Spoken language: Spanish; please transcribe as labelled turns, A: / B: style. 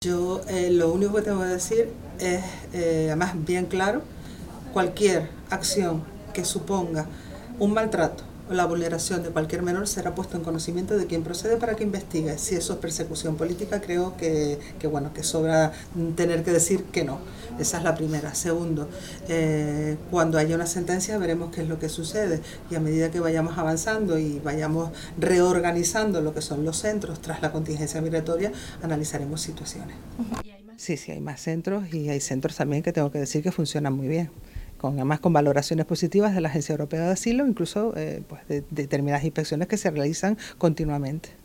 A: Yo lo único que tengo que decir es, además bien claro, cualquier acción que suponga un maltrato o la vulneración de cualquier menor será puesto en conocimiento de quien procede para que investigue. Si eso es persecución política, creo que sobra tener que decir que no. Esa es la primera. Segundo, cuando haya una sentencia veremos qué es lo que sucede, y a medida que vayamos avanzando y vayamos reorganizando lo que son los centros tras la contingencia migratoria, analizaremos situaciones. Sí, sí, hay más centros, y hay centros también que tengo que decir que funcionan muy bien, además con valoraciones positivas de la Agencia Europea de Asilo, incluso pues de determinadas inspecciones que se realizan continuamente.